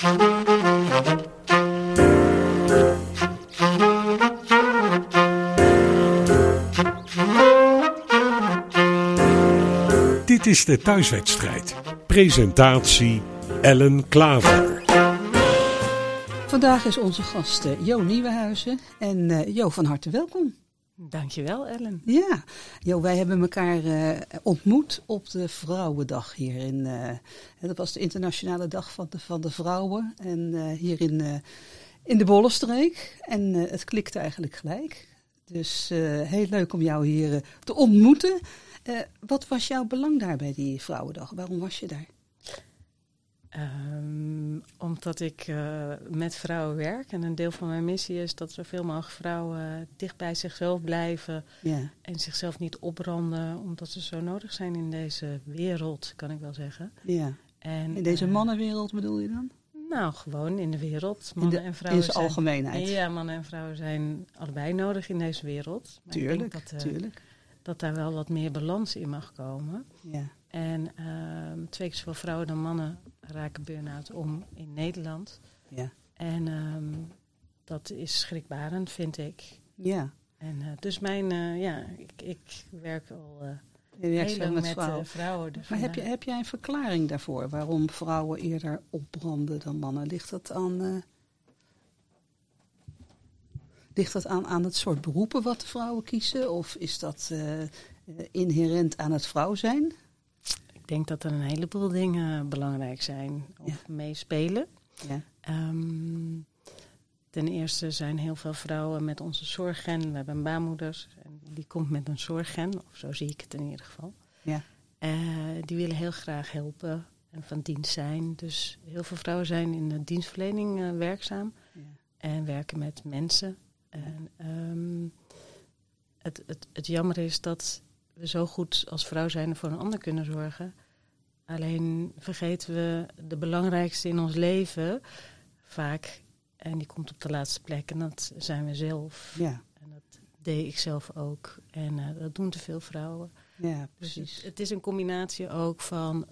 Dit is de thuiswedstrijd. Presentatie Ellen Klaver. Vandaag is onze gast Jo Nieuwenhuizen. En Jo, van harte welkom. Dankjewel, Ellen. Ja, Jo, wij hebben elkaar ontmoet op de Vrouwendag hier dat was de internationale dag van de vrouwen. En hier in de Bollenstreek. En het klikte eigenlijk gelijk. Dus heel leuk om jou hier te ontmoeten. Wat was jouw belang daar bij die Vrouwendag? Waarom was je daar? Omdat ik met vrouwen werk en een deel van mijn missie is dat zoveel mogelijk vrouwen dicht bij zichzelf blijven en zichzelf niet opbranden, omdat ze zo nodig zijn in deze wereld, kan ik wel zeggen. Ja. En in deze mannenwereld bedoel je dan? Nou, gewoon in de wereld. Mannen en vrouwen in zijn algemeenheid. Ja, mannen en vrouwen zijn allebei nodig in deze wereld. Maar tuurlijk, ik denk tuurlijk. Dat daar wel wat meer balans in mag komen. Ja. En 2 keer zoveel vrouwen dan mannen raken burn-out om in Nederland. Ja. En dat is schrikbarend, vind ik. Ja. En dus ik werk al heel lang met vrouwen. Dus maar heb jij een verklaring daarvoor? Waarom vrouwen eerder opbranden dan mannen? Ligt dat aan het soort beroepen wat de vrouwen kiezen? Of is dat inherent aan het vrouw zijn? Ik denk dat er een heleboel dingen belangrijk zijn of meespelen. Ja. Ten eerste zijn heel veel vrouwen met onze zorggen. We hebben een baarmoeder en die komt met een zorggen. Of zo zie ik het in ieder geval. Ja. Die willen heel graag helpen en van dienst zijn. Dus heel veel vrouwen zijn in de dienstverlening werkzaam. Ja. En werken met mensen. En het jammer is dat we zo goed als vrouw zijn voor een ander kunnen zorgen. Alleen vergeten we de belangrijkste in ons leven vaak. En die komt op de laatste plek en dat zijn we zelf. Ja. En dat deed ik zelf ook. En dat doen te veel vrouwen. Ja, precies. Dus het is een combinatie ook van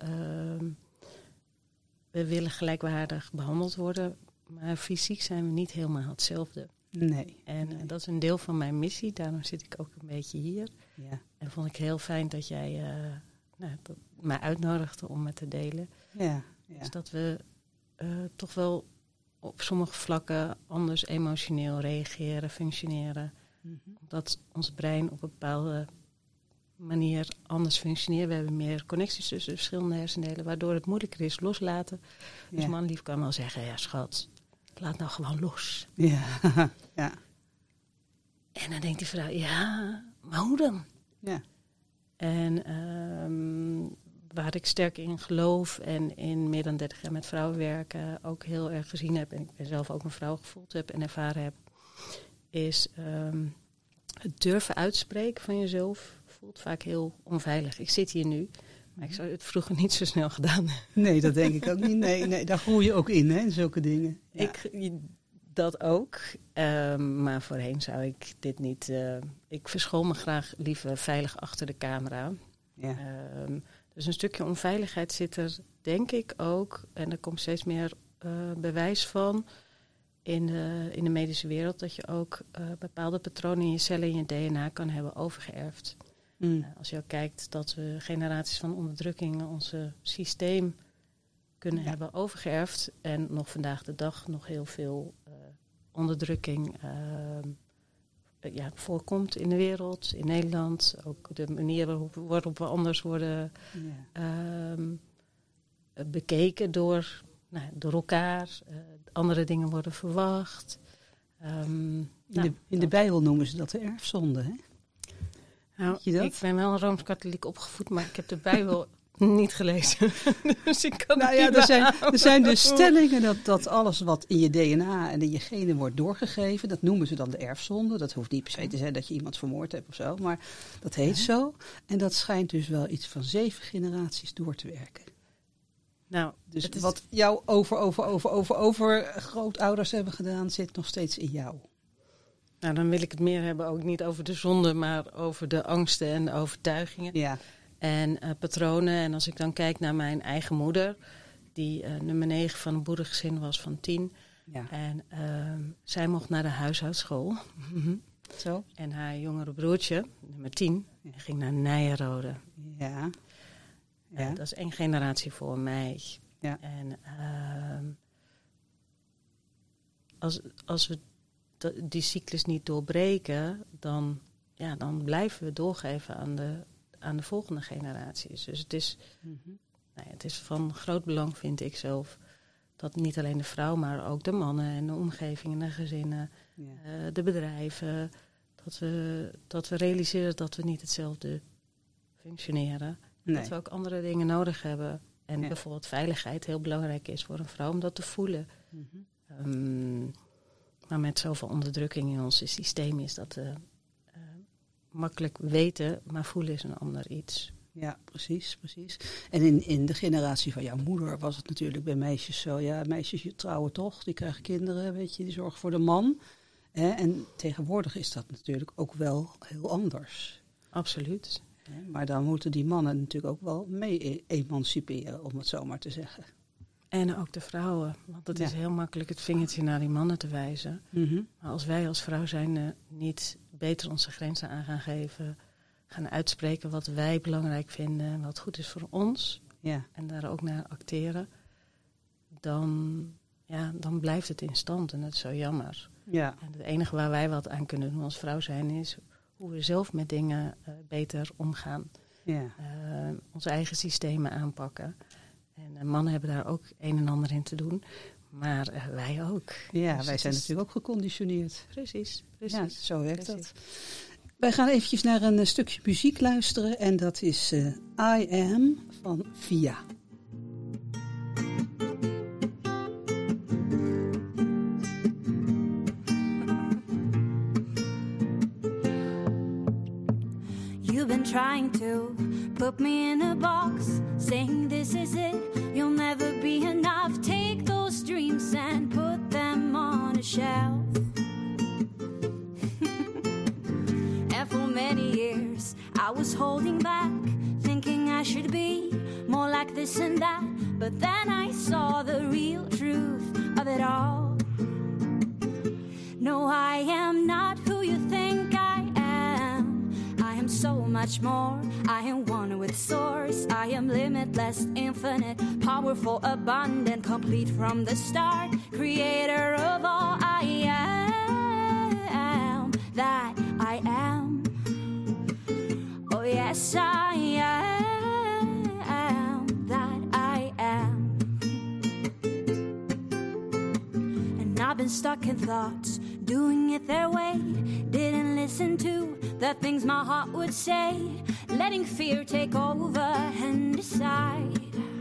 we willen gelijkwaardig behandeld worden. Maar fysiek zijn we niet helemaal hetzelfde. Nee. En dat is een deel van mijn missie. Daarom zit ik ook een beetje hier. Ja. En vond ik heel fijn dat jij mij uitnodigde om het te delen. Ja. Ja. Dus dat we toch wel op sommige vlakken anders emotioneel reageren, functioneren. Mm-hmm. Omdat ons brein op een bepaalde manier anders functioneert. We hebben meer connecties tussen verschillende hersendelen, waardoor het moeilijker is loslaten. Dus manlief kan wel zeggen, ja schat, laat nou gewoon los. Ja. Ja. En dan denkt die vrouw, ja, maar hoe dan? Ja. En waar ik sterk in geloof en in meer dan 30 jaar met vrouwen werken ook heel erg gezien heb, en ik ben zelf ook een vrouw gevoeld heb en ervaren heb, is het durven uitspreken van jezelf voelt vaak heel onveilig. Ik zit hier nu, maar ik zou het vroeger niet zo snel gedaan hebben. Nee, dat denk ik ook niet. Nee, daar groei je ook in, hè, in zulke dingen. Ja. Dat ook, maar voorheen zou ik dit niet. Ik verschool me graag liever veilig achter de camera. Ja. Dus een stukje onveiligheid zit er, denk ik ook. En er komt steeds meer bewijs van in de medische wereld, dat je ook bepaalde patronen in je cellen en je DNA kan hebben overgeërfd. Als je ook kijkt dat we generaties van onderdrukking onze systeem kunnen hebben overgeërfd. En nog vandaag de dag nog heel veel onderdrukking voorkomt in de wereld, in Nederland. Ook de manier waarop we anders worden bekeken door elkaar. Andere dingen worden verwacht. In de Bijbel noemen ze dat de erfzonde, hè? Nou, ik ben wel Rooms-Katholiek opgevoed, maar ik heb de Bijbel niet gelezen. Dus ik kan er zijn dus stellingen dat alles wat in je DNA en in je genen wordt doorgegeven, dat noemen ze dan de erfzonde. Dat hoeft niet per se te zijn dat je iemand vermoord hebt of zo, maar dat heet zo. En dat schijnt dus wel iets van 7 generaties door te werken. Nou, dus wat jouw over grootouders hebben gedaan, zit nog steeds in jou. Nou, dan wil ik het meer hebben, ook niet over de zonde, maar over de angsten en de overtuigingen. Ja. En patronen. En als ik dan kijk naar mijn eigen moeder, die nummer 9 van een boerengezin was van 10. Ja. En zij mocht naar de huishoudschool. Zo. En haar jongere broertje, nummer 10, ging naar Nyenrode. Ja. Ja. Dat is 1 generatie voor mij. Ja. En als we die cyclus niet doorbreken, dan blijven we doorgeven aan de volgende generaties. Dus het is van groot belang, vind ik zelf, dat niet alleen de vrouw, maar ook de mannen en de omgeving en de gezinnen, de bedrijven, dat we realiseren dat we niet hetzelfde functioneren. Nee. Dat we ook andere dingen nodig hebben. En bijvoorbeeld veiligheid heel belangrijk is voor een vrouw om dat te voelen. Maar met zoveel onderdrukking in ons systeem is dat makkelijk weten, maar voelen is een ander iets. Ja, precies. En in de generatie van jouw moeder was het natuurlijk bij meisjes zo. Ja, meisjes trouwen toch, die krijgen kinderen, weet je, die zorgen voor de man. En tegenwoordig is dat natuurlijk ook wel heel anders. Absoluut. Maar dan moeten die mannen natuurlijk ook wel mee emanciperen, om het zo maar te zeggen. En ook de vrouwen. Want het is heel makkelijk het vingertje naar die mannen te wijzen. Maar als wij als vrouw zijn niet beter onze grenzen aan gaan geven, gaan uitspreken wat wij belangrijk vinden en wat goed is voor ons, en daar ook naar acteren, dan blijft het in stand. En dat is zo jammer. Ja. En het enige waar wij wat aan kunnen doen als vrouw zijn, is hoe we zelf met dingen beter omgaan. Ja. Onze eigen systemen aanpakken. En mannen hebben daar ook een en ander in te doen. Maar wij ook. Ja, dus wij zijn natuurlijk ook geconditioneerd. Precies. Ja, zo werkt dat. Wij gaan eventjes naar een stukje muziek luisteren. En dat is I Am van Via. You've been trying to put me in a box, saying this is it, you'll never be enough. Take those dreams and put them on a shelf. And for many years I was holding back, thinking I should be more like this and that. But then I saw the real truth of it all. No, I am not who you think I am. I am so much more. I am one with source. I am limitless, infinite, powerful, abundant, complete from the start. Creator of all I am, that I am. Oh yes, I am, that I am. And I've been stuck in thoughts, doing it their way. Didn't listen to the things my heart would say, letting fear take over and decide.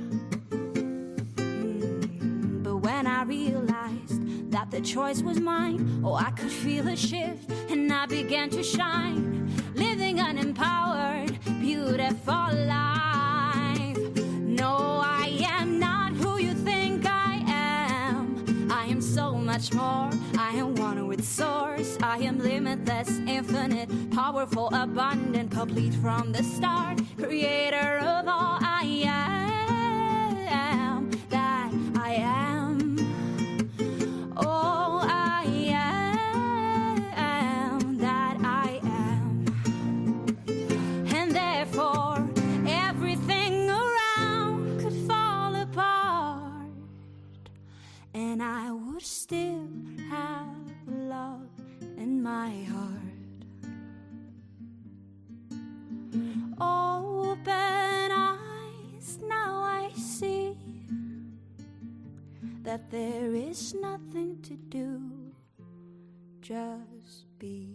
But when I realized that the choice was mine, oh, I could feel a shift and I began to shine, living an empowered, beautiful life. No, I am not who you think I am. I am so much more. I am one with source. I am limitless, infinite, powerful, abundant, complete from the start. Creator of all I am, that I am. Oh, I am, that I am. And therefore, everything around could fall apart, and I would still have love in my heart. Open eyes, now I see that there is nothing to do, just be.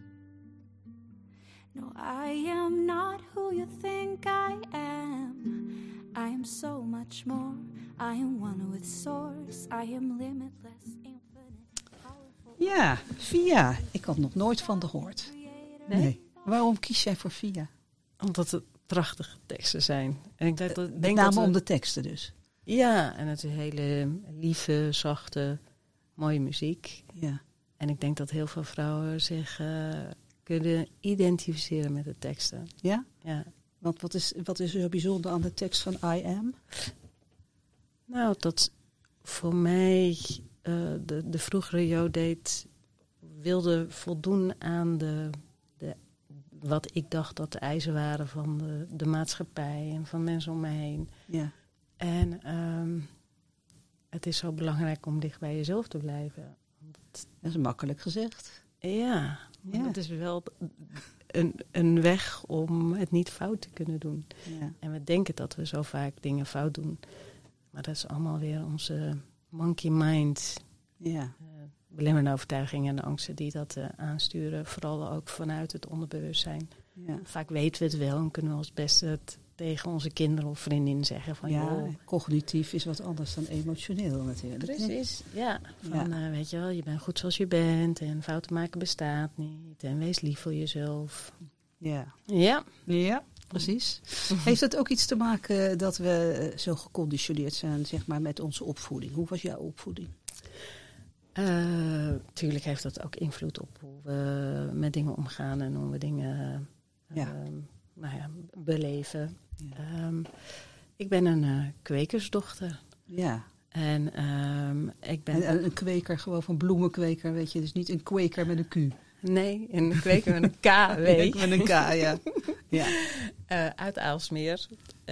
No, I am not who you think I am. I am so much more. I am one with source. I am limitless, infinite, powerful. Ja, Via. Ik had nog nooit van gehoord. Nee. Waarom kies jij voor Via? Omdat het prachtige teksten zijn. En ik denk met name om de teksten dus. Ja, en het is hele lieve, zachte, mooie muziek. Ja. En ik denk dat heel veel vrouwen zich kunnen identificeren met de teksten. Ja? Ja. Want wat is er bijzonder aan de tekst van I Am? Nou, dat voor mij de vroegere Jo wilde voldoen aan wat ik dacht dat de eisen waren van de maatschappij en van mensen om me heen. Ja. En het is zo belangrijk om dicht bij jezelf te blijven. Dat is makkelijk gezegd. Ja, dat is wel een weg om het niet fout te kunnen doen. Ja. En we denken dat we zo vaak dingen fout doen. Maar dat is allemaal weer onze monkey mind. Ja. Belemmerende overtuigingen en de angsten die dat aansturen. Vooral ook vanuit het onderbewustzijn. Ja. Vaak weten we het wel en kunnen we als beste het tegen onze kinderen of vriendinnen zeggen. Van, joh, cognitief is wat anders dan emotioneel natuurlijk. Precies, ja. Weet je wel, je bent goed zoals je bent en fouten maken bestaat niet. En wees lief voor jezelf. Ja. Ja. Ja, precies. Heeft dat ook iets te maken dat we zo geconditioneerd zijn, zeg maar, met onze opvoeding? Hoe was jouw opvoeding? Tuurlijk heeft dat ook invloed op hoe we met dingen omgaan en hoe we dingen beleven. Ja. Ik ben een kwekersdochter. Ja. En ik ben... Een kweker, gewoon van bloemenkweker, weet je. Dus niet een kweker met een Q. Nee, een kweker met een K-W. Met een K, ja. Ja. Uit Aalsmeer.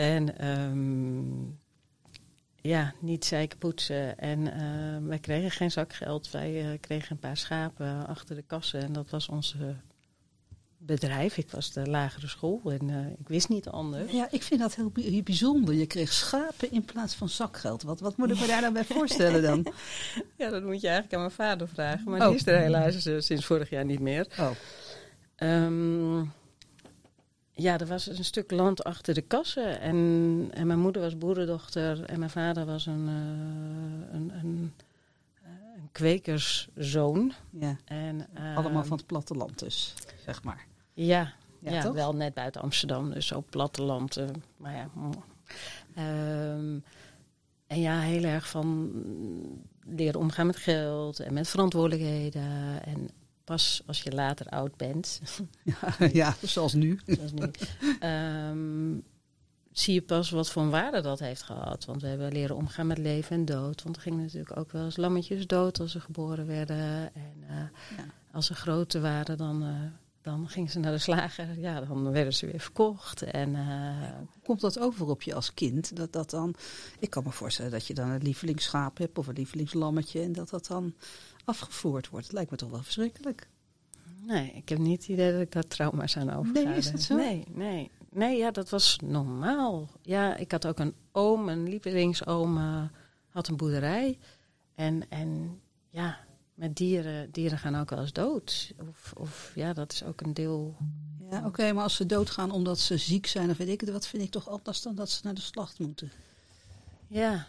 En niet zeiken poetsen. En wij kregen geen zakgeld. Wij kregen een paar schapen achter de kassen. En dat was onze bedrijf. Ik was de lagere school en ik wist niet anders. Ja, ik vind dat heel bijzonder. Je kreeg schapen in plaats van zakgeld. Wat moet ik me daar nou bij voorstellen dan? Ja, dat moet je eigenlijk aan mijn vader vragen. Maar die is er helaas sinds vorig jaar niet meer. Er was een stuk land achter de kassen. En mijn moeder was boerendochter. En mijn vader was een kwekerszoon. Ja. En, allemaal van het platteland dus, zeg maar. Ja, toch? Wel net buiten Amsterdam. Dus op platteland. Maar ja. Heel erg van leren omgaan met geld en met verantwoordelijkheden. En pas als je later oud bent. Ja, zoals nu. Zie je pas wat voor waarde dat heeft gehad. Want we hebben leren omgaan met leven en dood. Want er gingen natuurlijk ook wel eens lammetjes dood als ze geboren werden. En als ze groter waren, dan gingen ze naar de slager. Ja, dan werden ze weer verkocht. En, komt dat over op je als kind? Dat dan, ik kan me voorstellen dat je dan een lievelingsschaap hebt of een lievelingslammetje. En dat dan afgevoerd wordt. Het lijkt me toch wel verschrikkelijk. Nee, ik heb niet het idee dat ik daar trauma's aan overga. Nee, is dat zo? Nee, ja, dat was normaal. Ja, ik had ook een oom, een lievelingsoom, had een boerderij. En ja, met dieren gaan ook wel eens dood. Of dat is ook een deel. Ja, oké, maar als ze doodgaan omdat ze ziek zijn of weet ik het, wat vind ik toch anders dan dat ze naar de slacht moeten? Ja.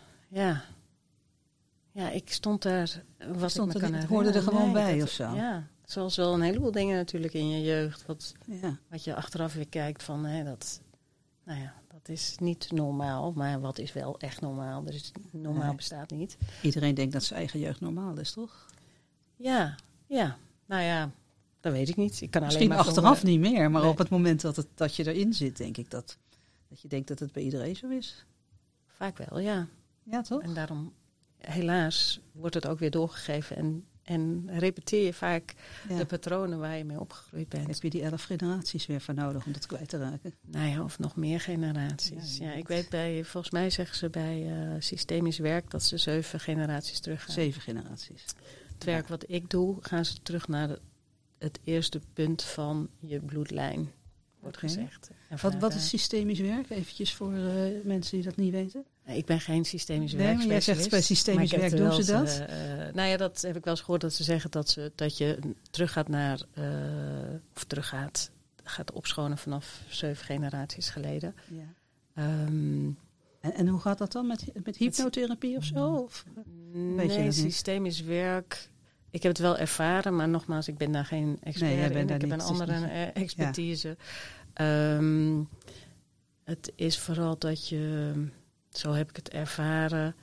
Ja, ik stond daar. Het hoorde er gewoon bij of zo? Ja, zoals wel een heleboel dingen natuurlijk in je jeugd. Wat je achteraf weer kijkt van, dat is niet normaal. Maar wat is wel echt normaal? Dus normaal bestaat niet. Iedereen denkt dat zijn eigen jeugd normaal is, toch? Ja. Nou ja, dat weet ik niet. Ik kan misschien alleen maar achteraf niet meer. Maar op het moment dat je erin zit, denk ik dat je denkt dat het bij iedereen zo is. Vaak wel, ja. Ja, toch? En daarom, helaas, wordt het ook weer doorgegeven. En repeteer je vaak de patronen waar je mee opgegroeid bent. Heb je die 11 generaties weer voor nodig om dat kwijt te raken? Nou ja, of nog meer generaties. Ja, ik weet volgens mij zeggen ze bij systemisch werk dat ze 7 generaties teruggaan. 7 generaties. Het werk wat ik doe, gaan ze terug naar het eerste punt van je bloedlijn, wordt gezegd. Wat is systemisch werk? Eventjes voor mensen die dat niet weten. Ik ben geen systemisch werkspecialist. Maar jij zegt bij systemisch werk doen ze dat? Dat heb ik wel eens gehoord dat ze zeggen dat je teruggaat naar, gaat opschonen vanaf 7 generaties geleden. Ja. En hoe gaat dat dan? Met hypnotherapie of zo? Of? Nee, systemisch werk. Ik heb het wel ervaren, maar nogmaals, ik ben daar geen expert in. Ik heb een andere expertise. Ja. Het is vooral dat je, zo heb ik het ervaren,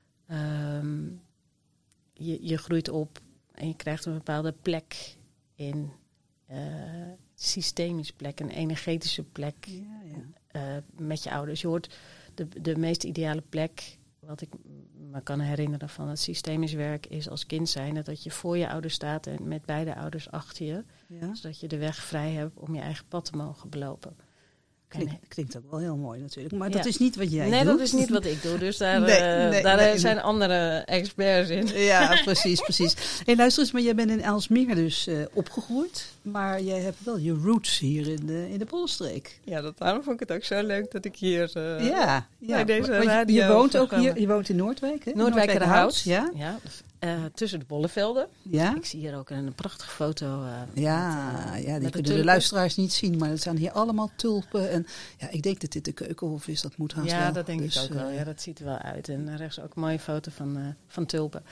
je groeit op en je krijgt een bepaalde plek in, systemisch plek, een energetische plek met je ouders. Je hoort de meest ideale plek wat ik me kan herinneren van het systemisch werk is als kind zijnde dat je voor je ouders staat en met beide ouders achter je. Ja. Zodat je de weg vrij hebt om je eigen pad te mogen belopen. Klinkt ook wel heel mooi natuurlijk. Maar dat is niet wat jij doet. Nee, dat is niet wat ik doe. Dus daar zijn andere experts in. Ja, precies. Hey, luister eens, maar jij bent in Aalsmeer dus opgegroeid. Maar jij hebt wel je roots hier in de Bollenstreek. Ja, daarom vond ik het ook zo leuk dat ik hier bij deze radio... Je woont ook hier, je woont in Noordwijk, hè? Noordwijkerhout. Ja. Tussen de bollevelden. Ja. Ik zie hier ook een prachtige foto. Die kunnen de luisteraars niet zien, maar er staan hier allemaal tulpen. En ja, ik denk dat dit de Keukenhof is, dat moet haast wel. Ja, dat denk ik ook wel. Ja, dat ziet er wel uit. En rechts ook een mooie foto van tulpen.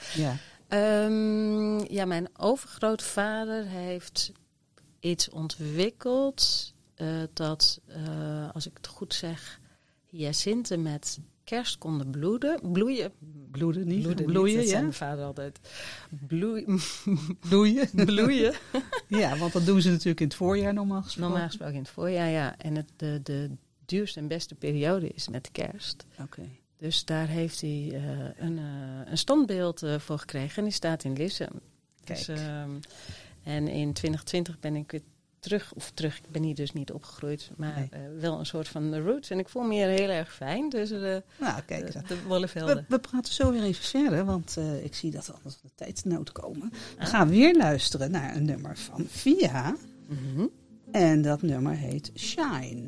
Ja. Mijn overgrootvader heeft iets ontwikkeld dat, als ik het goed zeg, hyacinten met kerst konden bloeien, ja. Mijn vader altijd bloeien. Ja, want dat doen ze natuurlijk in het voorjaar normaal gesproken. Normaal gesproken in het voorjaar, ja. En de duurste en beste periode is met kerst. Oké. Dus daar heeft hij een standbeeld voor gekregen en die staat in Lisse. Kijk. Dus, en in 2020 ben ik weer terug, ik ben hier dus niet opgegroeid, maar wel een soort van roots. En ik voel me hier heel erg fijn tussen de bollevelden. We praten zo weer even verder, want ik zie dat we anders op de tijdsnood komen. We gaan weer luisteren naar een nummer van Via. Mm-hmm. En dat nummer heet Shine.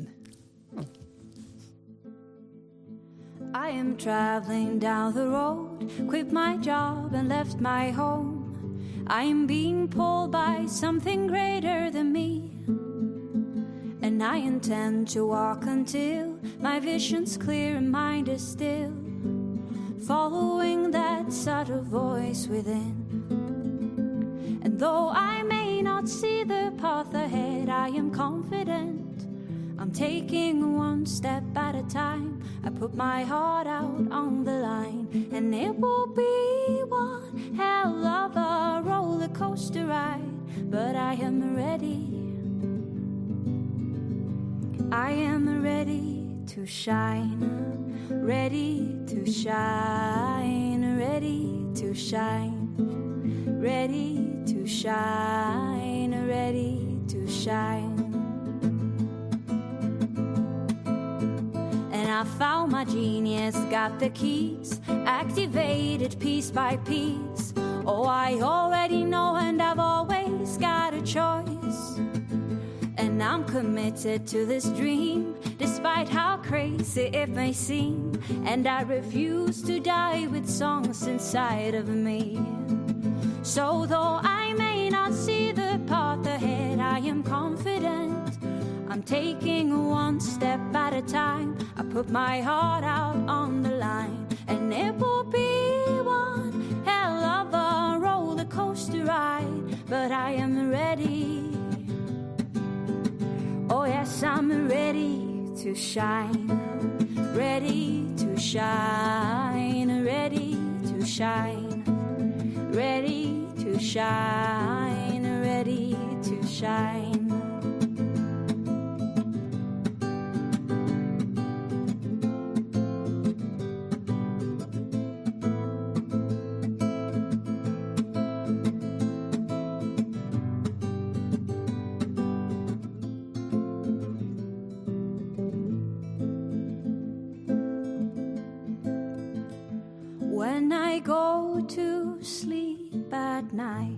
I am traveling down the road, quit my job and left my home. I am being pulled by something greater than me, and I intend to walk until my vision's clear and mind is still, following that subtle voice within. And though I may not see the path ahead, I am confident I'm taking one step at a time. I put my heart out on the line, and it will be one hell of a roller coaster ride, but I am ready. I am ready to shine, ready to shine, ready to shine, ready to shine, ready to shine. I found my genius, got the keys, activated piece by piece. Oh, I already know and I've always got a choice. And I'm committed to this dream, despite how crazy it may seem. And I refuse to die with songs inside of me. So though I may not see the path ahead, I am confident I'm taking one step at a time. I put my heart out on the line, and it will be one hell of a roller coaster ride, but I am ready. Oh yes, I'm ready to shine, ready to shine, ready to shine, ready to shine, ready to shine. When I go to sleep at night,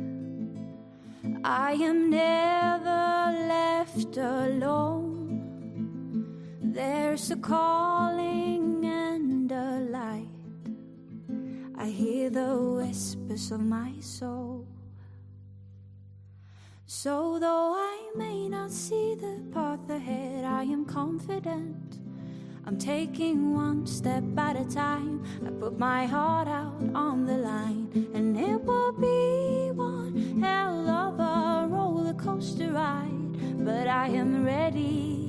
I am never left alone. There's a calling and a light. I hear the whispers of my soul. So though I may not see the path ahead, I am confident I'm taking one step at a time. I put my heart out on the line, and it will be one hell of a roller coaster ride, but I am ready.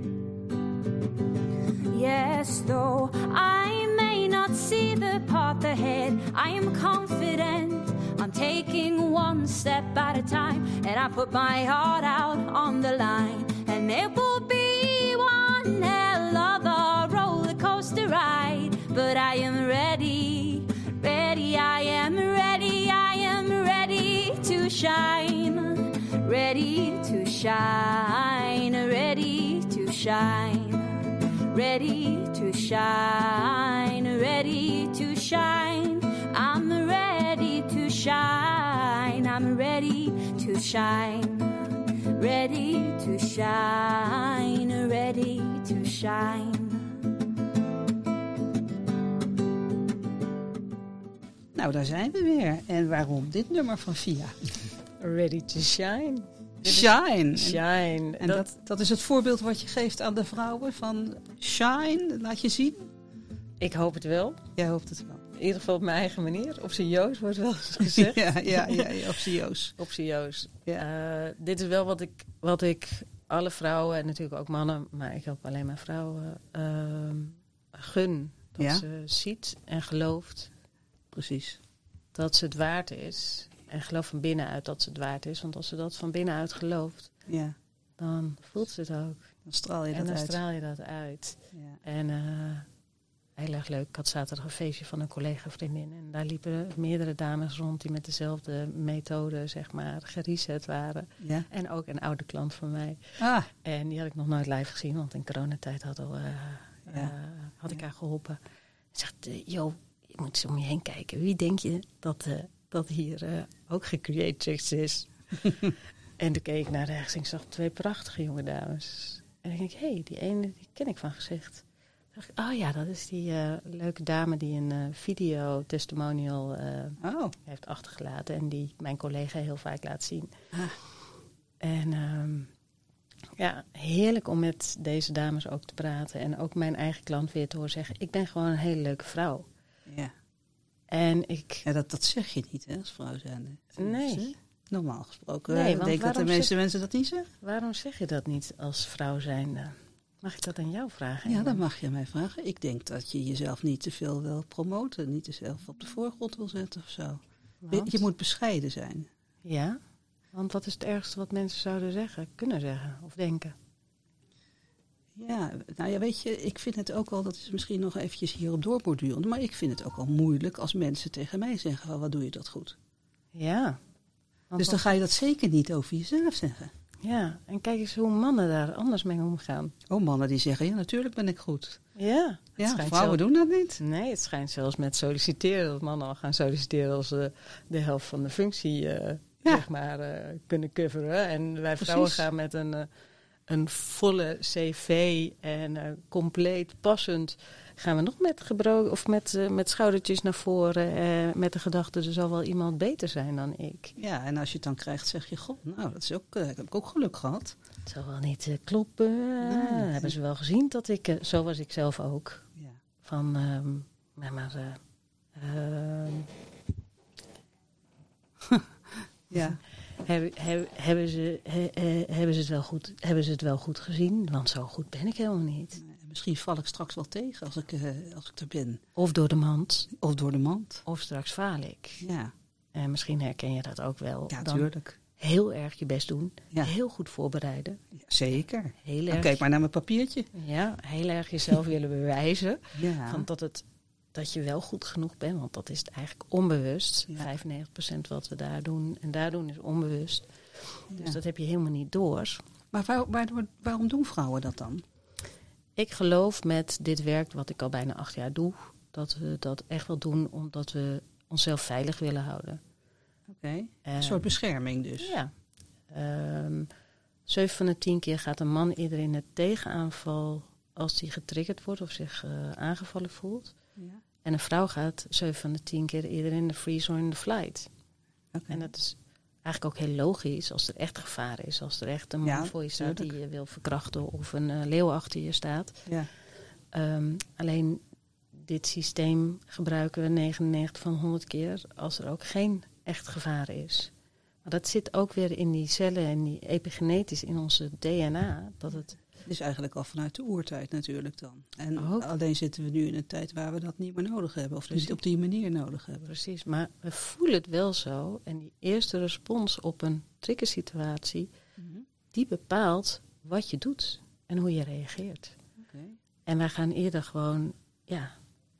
Yes, though I may not see the path ahead, I am confident I'm taking one step at a time, and I put my heart out on the line, and it will be one hell of a roller coaster ride, but I am shine, ready to shine, ready to shine, ready to shine. I'm ready to shine, I'm ready to shine, ready to shine, ready to shine. Nou, daar zijn we weer. En waarom dit nummer van Via? Ready to shine. Shine. Shine. En dat is het voorbeeld wat je geeft aan de vrouwen van shine, laat je zien. Ik hoop het wel. Jij hoopt het wel. In ieder geval op mijn eigen manier. Op zijn Joost wordt wel eens gezegd. ja, op zijn Joost. Op zijn Joost. Ja. Dit is wel wat ik alle vrouwen, en natuurlijk ook mannen, maar ik help alleen maar vrouwen, gun. Dat ze ziet en gelooft. Precies. Dat ze het waard is. En geloof van binnenuit dat ze het waard is. Want als ze dat van binnenuit gelooft, dan voelt ze het ook. Dan straal je dat uit. Ja. En heel erg leuk. Ik had zaterdag een feestje van een collega-vriendin. En daar liepen meerdere dames rond die met dezelfde methode, zeg maar, gereset waren. Ja. En ook een oude klant van mij. Ah. En die had ik nog nooit live gezien. Want in coronatijd had ik haar geholpen. Ze zegt, joh, je moet eens om je heen kijken. Wie denk je dat hier ook gecreated is? En toen keek ik naar rechts en ik zag 2 prachtige jonge dames. En ik denk, die ene die ken ik van gezicht. Toen dacht ik, oh ja, dat is die leuke dame die een video testimonial heeft achtergelaten. En die mijn collega heel vaak laat zien. Ah. En heerlijk om met deze dames ook te praten. En ook mijn eigen klant weer te horen zeggen, ik ben gewoon een hele leuke vrouw. Ja. En dat zeg je niet, hè, als vrouw zijnde. Nee. Normaal gesproken. Ik denk dat de meeste mensen dat niet zeggen. Waarom zeg je dat niet als vrouw zijnde? Mag ik dat aan jou vragen? Ja, dat mag je mij vragen. Ik denk dat je jezelf niet te veel wil promoten. Niet te zelf op de voorgrond wil zetten of zo. Want? Je moet bescheiden zijn. Ja, want wat is het ergste wat mensen zouden kunnen zeggen of denken? Ja, nou ja, weet je, ik vind het ook wel, dat is misschien nog eventjes hierop doorbordurend, maar ik vind het ook wel moeilijk als mensen tegen mij zeggen, wat doe je dat goed? Ja. Dus dan ga je dat zeker niet over jezelf zeggen. Ja, en kijk eens hoe mannen daar anders mee omgaan. Oh, mannen die zeggen, ja, natuurlijk ben ik goed. Ja. Vrouwen doen dat niet. Nee, het schijnt zelfs met solliciteren, dat mannen al gaan solliciteren als de helft van de functie, zeg maar, kunnen coveren. En wij vrouwen gaan met een volle cv en compleet passend, gaan we nog met gebroken of met schoudertjes naar voren, met de gedachte, er zal wel iemand beter zijn dan ik. Ja, en als je het dan krijgt, zeg je, goh, nou, dat is ook, heb ik ook geluk gehad. Het zal wel niet kloppen. Nee, hebben ze wel gezien dat ik, zo was ik zelf ook. Ja. Van, ja. Hebben ze het wel goed gezien? Want zo goed ben ik helemaal niet. Misschien val ik straks wel tegen als ik er ben. Of door de mand. Of straks faal ik. Ja. En misschien herken je dat ook wel. Ja, natuurlijk. Heel erg je best doen. Ja. Heel goed voorbereiden. Ja, zeker. Heel erg. Kijk maar naar mijn papiertje. Ja, heel erg jezelf willen bewijzen. Ja. Van dat je wel goed genoeg bent. Want dat is het eigenlijk onbewust. Ja. 95% wat we daar doen. En daar doen is onbewust. Ja. Dus dat heb je helemaal niet door. Maar waarom doen vrouwen dat dan? Ik geloof met dit werk wat ik al bijna 8 jaar doe. Dat we dat echt wel doen omdat we onszelf veilig willen houden. Oké. Een soort bescherming dus. Ja. 7 van de 10 keer gaat een man eerder in het tegenaanval als hij getriggerd wordt of zich aangevallen voelt. Ja. En een vrouw gaat 7 van de 10 keer eerder in de freeze or in de flight. Okay. En dat is eigenlijk ook heel logisch als er echt gevaar is. Als er echt een man voor je staat die je wil verkrachten of een leeuw achter je staat. Ja. Alleen dit systeem gebruiken we 99 van 100 keer als er ook geen echt gevaar is. Maar dat zit ook weer in die cellen en die epigenetisch in onze DNA. Dat het is eigenlijk al vanuit de oertijd natuurlijk dan. En alleen zitten we nu in een tijd waar we dat niet meer nodig hebben. Of niet op die manier nodig hebben. Precies, maar we voelen het wel zo. En die eerste respons op een triggersituatie, die bepaalt wat je doet en hoe je reageert. Okay. En wij gaan eerder gewoon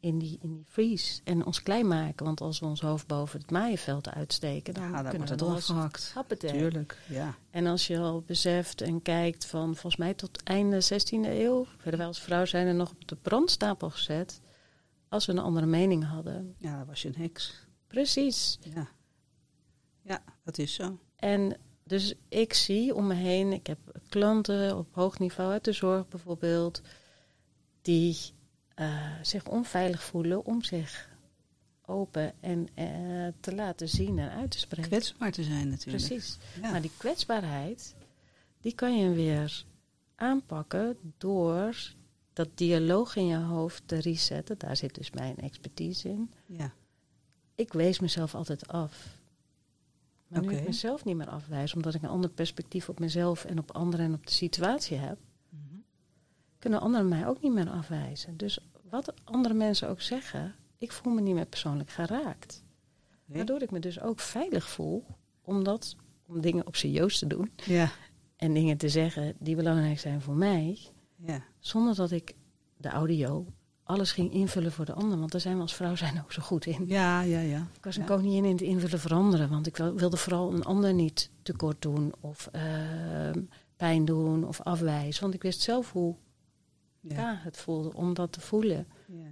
in die freeze en ons klein maken. Want als we ons hoofd boven het maaienveld uitsteken, dan dan kunnen wordt we het nog doorgehakt. happen. Tuurlijk, ja. En als je al beseft en kijkt van volgens mij tot einde 16e eeuw, werden wij als vrouw zijn er nog op de brandstapel gezet als we een andere mening hadden. Ja, dan was je een heks. Precies. Ja, dat is zo. En dus ik zie om me heen, ik heb klanten op hoog niveau uit de zorg bijvoorbeeld, die zich onveilig voelen om zich open en te laten zien en uit te spreken. Kwetsbaar te zijn natuurlijk. Precies. Ja. Maar die kwetsbaarheid, die kan je weer aanpakken door dat dialoog in je hoofd te resetten. Daar zit dus mijn expertise in. Ja. Ik wees mezelf altijd af. Maar nu Oké. ik mezelf niet meer afwijs, omdat ik een ander perspectief op mezelf en op anderen en op de situatie heb, kunnen anderen mij ook niet meer afwijzen. Dus wat andere mensen ook zeggen, ik voel me niet meer persoonlijk geraakt. Nee. Waardoor ik me dus ook veilig voel om dingen op serieus te doen. Ja. En dingen te zeggen die belangrijk zijn voor mij. Ja. Zonder dat ik de audio alles ging invullen voor de ander. Want daar zijn we als vrouw zijn ook zo goed in. Ja. Ik was een koningin in het invullen voor anderen. Want ik wilde vooral een ander niet tekort doen. Of pijn doen of afwijzen. Want ik wist zelf hoe het voelde om dat te voelen. Ja.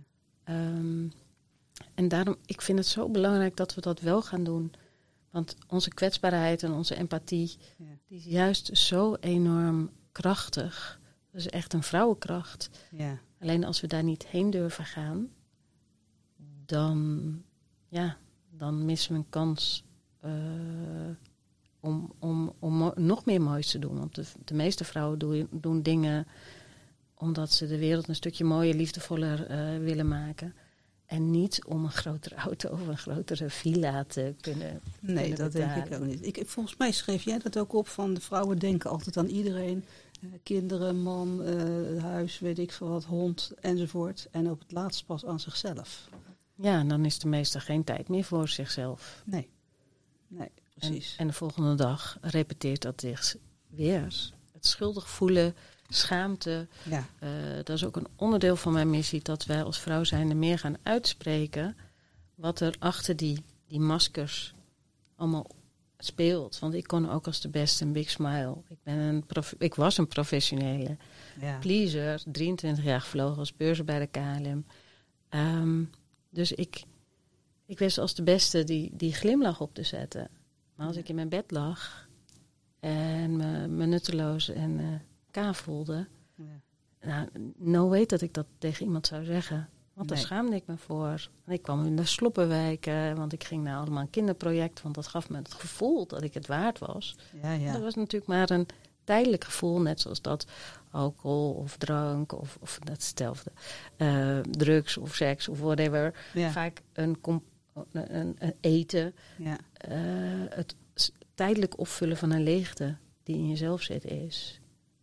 En daarom, ik vind het zo belangrijk dat we dat wel gaan doen. Want onze kwetsbaarheid en onze empathie, die is juist zo enorm krachtig. Dat is echt een vrouwenkracht. Ja. Alleen als we daar niet heen durven gaan, dan missen we een kans om nog meer moois te doen. Want de meeste vrouwen doen dingen omdat ze de wereld een stukje mooier, liefdevoller willen maken. En niet om een grotere auto of een grotere villa te kunnen Nee, dat betalen. denk ik ook niet. Volgens mij schreef jij dat ook op van de vrouwen denken altijd aan iedereen. Kinderen, man, huis, weet ik veel wat, hond enzovoort. En op het laatst pas aan zichzelf. Ja, en dan is er meestal geen tijd meer voor zichzelf. Nee, precies. En de volgende dag repeteert dat zich weer. Het schuldig voelen, schaamte. Ja. Dat is ook een onderdeel van mijn missie, dat wij als vrouw zijnde meer gaan uitspreken wat er achter die maskers allemaal speelt. Want ik kon ook als de beste een big smile. Ik was een professionele pleaser. 23 jaar gevlogen als beurzer bij de KLM. Dus ik wist als de beste die glimlach op te zetten. Maar als ik in mijn bed lag en me nutteloos en kaaf voelde, no way dat ik dat tegen iemand zou zeggen. Want daar schaamde ik me voor. En ik kwam in de sloppenwijken, want ik ging naar allemaal een kinderproject, want dat gaf me het gevoel dat ik het waard was. Ja. Dat was natuurlijk maar een tijdelijk gevoel, net zoals dat alcohol of drank of hetzelfde. Drugs of seks of whatever. Ja. Vaak een eten. Ja. Het tijdelijk opvullen van een leegte die in jezelf zit is.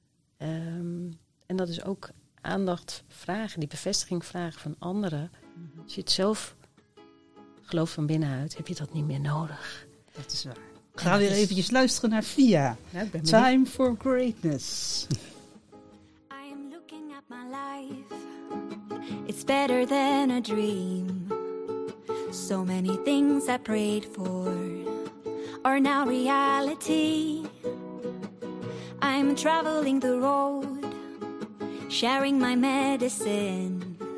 En dat is ook aandacht vragen, die bevestiging vragen van anderen. Als je het zelf gelooft van binnenuit, heb je dat niet meer nodig. Dat is waar. Ik ga weer eventjes luisteren naar Fia. Nou, ik ben Time for Greatness. I am looking at my life. It's better than a dream. So many things I prayed for are now reality. I'm traveling the road, sharing my medicine.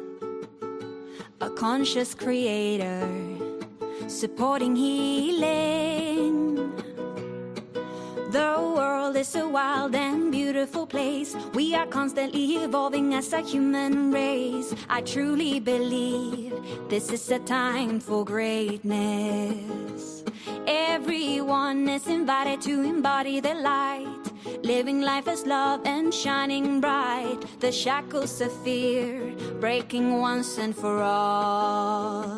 A conscious creator, supporting healing. The world is a wild and beautiful place. We are constantly evolving as a human race. I truly believe this is a time for greatness. Everyone is invited to embody the light, living life as love and shining bright. The shackles of fear breaking once and for all.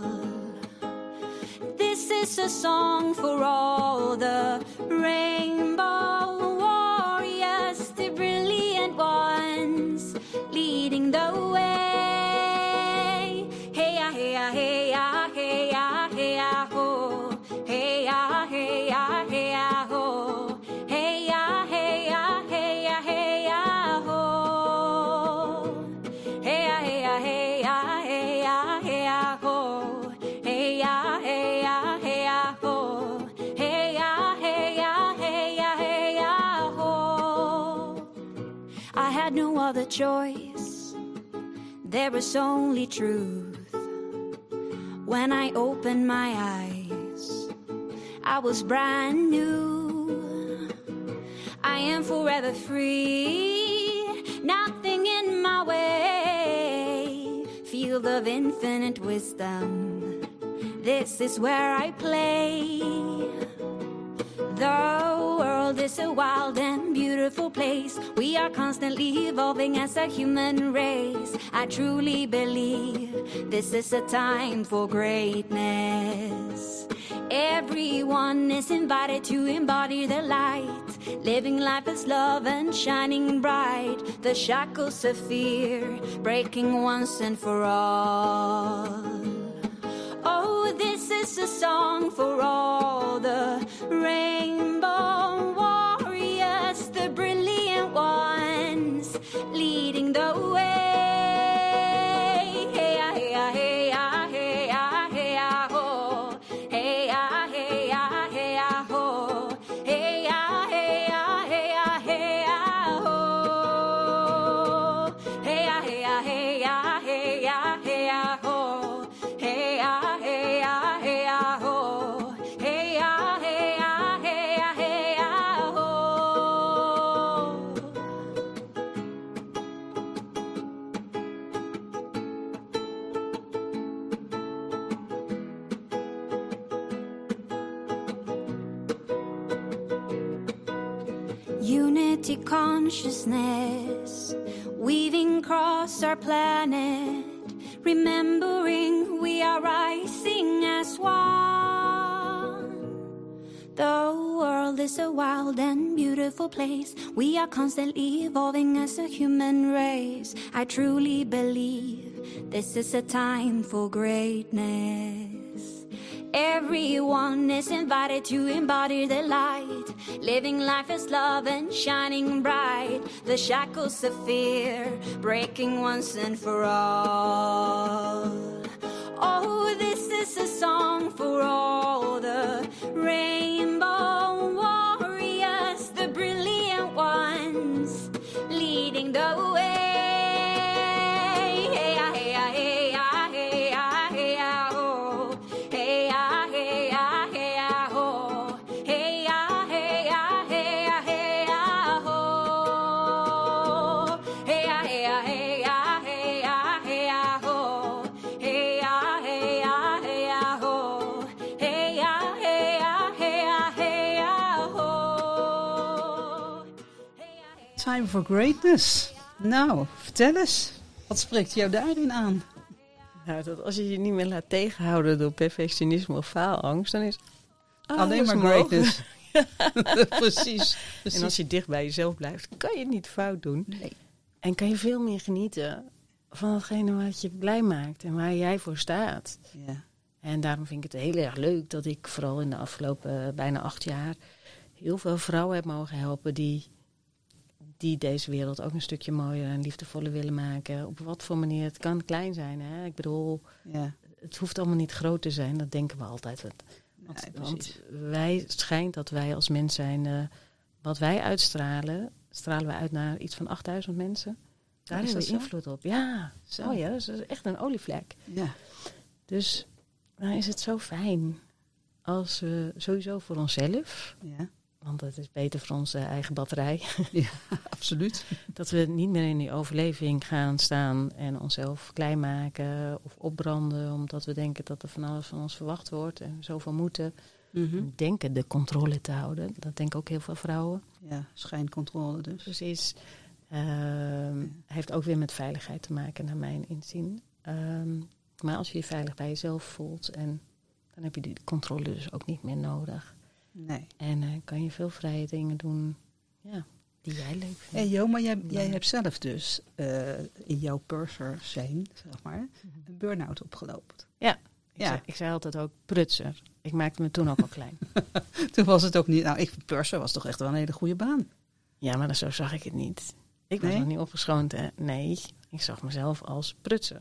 This is a song for all the rainbow warriors, the brilliant ones leading the way. Hey ya, hey ya, hey ya, hey ya, hey ya, ho. Hey ya, hey ya, hey ya, ho. Hey ya, hey ya, hey ya, hey ya, ho. Hey ya, hey ya, hey ya, hey ya, hey ya. no other choice. There is only truth. When I opened my eyes, I was brand new. I am forever free, nothing in my way. Field of infinite wisdom, this is where I play. The world is a wild and beautiful place. We are constantly evolving as a human race. I truly believe this is a time for greatness. Everyone is invited to embody the light, living life as love and shining bright. The shackles of fear breaking once and for all. Oh, this is a song for all the rainbow warriors, the brilliant ones leading the way. Hey, hey, hey, hey, hey, ho. Hey, hey, hey, ho. Hey, hey, hey, hey, ho. Hey, hey, hey, hey, hey, ho. Hey, hey, hey, ho. Hey, hey, hey, hey, ho. Unity consciousness weaving across our planet, remembering we are rising as one. The world is a wild and beautiful place. We are constantly evolving as a human race. I truly believe this is a time for greatness. Everyone is invited to embody the light, living life as love and shining bright. The shackles of fear breaking once and for all. Oh, this is a song for all the rainbow warriors, the brilliant ones leading the way. Hey, hey, hey, hey, hey, oh. Hey, hey, hey, oh. Hey, hey, hey, hey, oh. Hey, hey, hey, hey, oh. Hey, hey, hey, oh. Hey, hey, hey, oh. Time for Greatness. Nou, vertel eens. Wat spreekt jou daarin aan? Nou, dat als je je niet meer laat tegenhouden door perfectionisme of faalangst, dan is Alleen maar greatness. Precies. En als je dicht bij jezelf blijft, kan je het niet fout doen. Nee. En kan je veel meer genieten van hetgene wat je blij maakt en waar jij voor staat. Ja. En daarom vind ik het heel erg leuk dat ik vooral in de afgelopen bijna 8 jaar heel veel vrouwen heb mogen helpen die deze wereld ook een stukje mooier en liefdevoller willen maken. Op wat voor manier. Het kan klein zijn. Hè? Ik bedoel, Ja. het hoeft allemaal niet groot te zijn. Dat denken we altijd. Want wij schijnt dat wij als mens zijn, wat wij uitstralen, stralen we uit naar iets van 8000 mensen. Daar hebben we invloed op. Ja, Zo. ja, dat is echt een olievlek. Ja. Dus dan is het zo fijn als we sowieso voor onszelf, Ja. want het is beter voor onze eigen batterij, Ja, absoluut. dat we niet meer in die overleving gaan staan en onszelf klein maken of opbranden, omdat we denken dat er van alles van ons verwacht wordt en zoveel moeten. Denken de controle te houden. Dat denken ook heel veel vrouwen. Ja, schijncontrole dus. Precies. Heeft ook weer met veiligheid te maken, naar mijn inzien. Maar als je je veilig bij jezelf voelt, en dan heb je die controle dus ook niet meer nodig. Nee. En kan je veel vrije dingen doen, ja, die jij leuk vindt. Hey Jo, maar jij hebt zelf dus in jouw purser zijn, zeg maar, een burn-out opgelopen. Ja, Ja. Ik zei altijd ook prutser. Ik maakte me toen ook al klein. Toen was het ook niet... Nou, purser was toch echt wel een hele goede baan. Ja, maar zo zag ik het niet. Ik was Nee? nog niet opgeschoond. Hè? Nee, ik zag mezelf als prutser.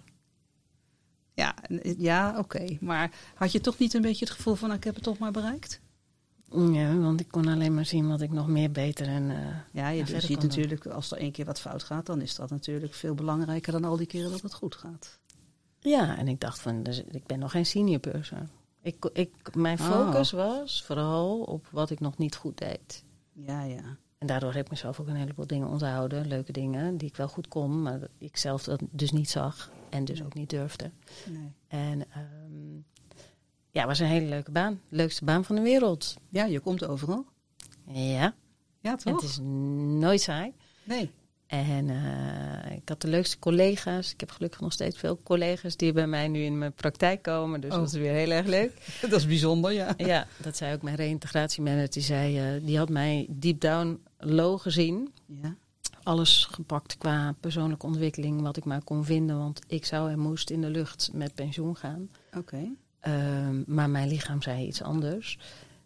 Ja, oké. Maar had je toch niet een beetje het gevoel van, ik heb het toch maar bereikt? Ja, want ik kon alleen maar zien wat ik nog meer beter en Ja, je verder ziet kon doen. natuurlijk, als er 1 keer wat fout gaat, dan is dat natuurlijk veel belangrijker dan al die keren dat het goed gaat. Ja, en ik dacht van, dus, ik ben nog geen senior person. Mijn focus was vooral op wat ik nog niet goed deed. Ja. En daardoor heb ik mezelf ook een heleboel dingen onthouden. Leuke dingen die ik wel goed kon, maar dat ik zelf dat dus niet zag. En dus ook niet durfde. Nee. En het was een hele leuke baan. Leukste baan van de wereld. Ja, je komt overal. Ja, Ja, en toch? het is nooit saai. Nee. En ik had de leukste collega's. Ik heb gelukkig nog steeds veel collega's die bij mij nu in mijn praktijk komen. Dus dat is weer heel erg leuk. Dat is bijzonder, ja. Ja, dat zei ook mijn reïntegratiemanager. Die zei, die had mij deep down low gezien. Ja. Alles gepakt qua persoonlijke ontwikkeling, wat ik maar kon vinden. Want ik zou en moest in de lucht met pensioen gaan. Oké. Maar mijn lichaam zei iets anders.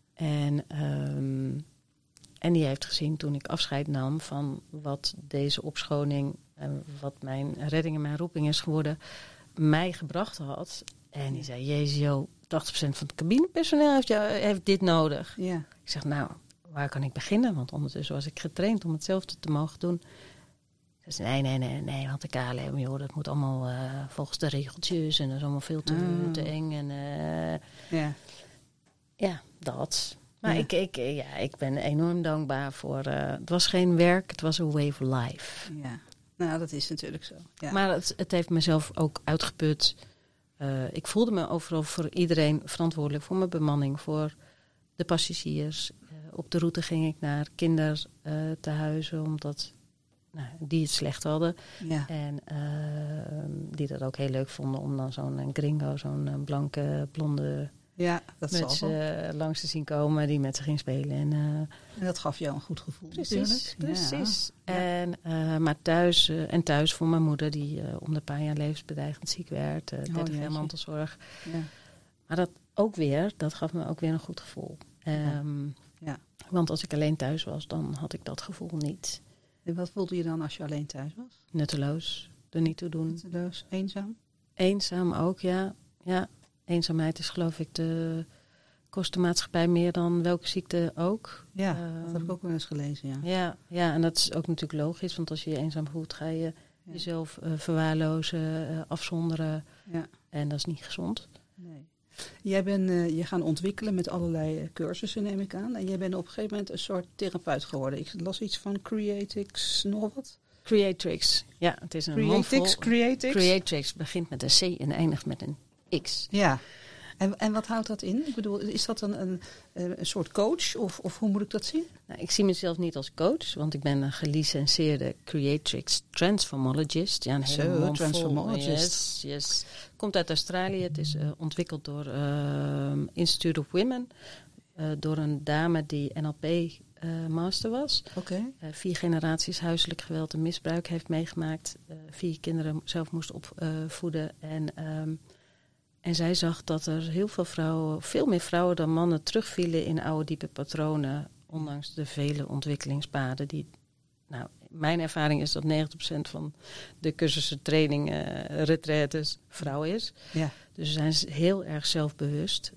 En die heeft gezien toen ik afscheid nam van wat deze opschoning en wat mijn redding en mijn roeping is geworden, mij gebracht had. En die zei, jezus joh, 80% van het cabinepersoneel heeft dit nodig. Ja. Ik zeg, nou, waar kan ik beginnen? Want ondertussen was ik getraind om hetzelfde te mogen doen. Ze zei, nee, want de KLM, joh, dat moet allemaal volgens de regeltjes en dat is allemaal veel te eng. En dat. Maar ik ben enorm dankbaar voor... het was geen werk, het was een way of life. Ja, nou dat is natuurlijk zo. Ja. Maar het heeft mezelf ook uitgeput. Ik voelde me overal voor iedereen verantwoordelijk. Voor mijn bemanning, voor de passagiers. Op de route ging ik naar kindertehuizen, omdat die het slecht hadden. Ja. En die dat ook heel leuk vonden om dan zo'n gringo, zo'n blanke, blonde... Ja, dat zal met wel. ze langs te zien komen die met ze ging spelen. En dat gaf jou een goed gevoel precies. Ja. Maar thuis voor mijn moeder die om de paar jaar levensbedreigend ziek werd. 30 jaar mantelzorg. Ja. Maar dat gaf me ook weer een goed gevoel. Want als ik alleen thuis was, dan had ik dat gevoel niet. En wat voelde je dan als je alleen thuis was? Nutteloos, er niet toe doen. Nutteloos, eenzaam? Eenzaam ook, ja. Eenzaamheid is geloof ik kost de maatschappij meer dan welke ziekte ook. Ja, dat heb ik ook wel eens gelezen, ja. Ja, en dat is ook natuurlijk logisch. Want als je je eenzaam voelt, ga je jezelf verwaarlozen, afzonderen. Ja. En dat is niet gezond. Nee. Jij bent je gaan ontwikkelen met allerlei cursussen, neem ik aan. En jij bent op een gegeven moment een soort therapeut geworden. Ik las iets van Creatix, nog wat? Creatrix. Ja, het is een mondvol. Creatix? Creatrix begint met een C en eindigt met een X. Ja. En wat houdt dat in? Ik bedoel, is dat een soort coach of hoe moet ik dat zien? Nou, ik zie mezelf niet als coach, want ik ben een gelicenseerde Creatrix Transformologist. Ja, een hele mond vol. Transformologist. Yes. Komt uit Australië. Het is ontwikkeld door Institute of Women. Door een dame die NLP master was. Okay. 4 generaties huiselijk geweld en misbruik heeft meegemaakt. 4 kinderen zelf moest opvoeden. En zij zag dat er heel veel vrouwen, veel meer vrouwen dan mannen, terugvielen in oude diepe patronen. Ondanks de vele ontwikkelingspaden die... Nou, mijn ervaring is dat 90% van de cursussen, trainingen, retraites vrouw is. Ja. Dus ze zijn heel erg zelfbewust.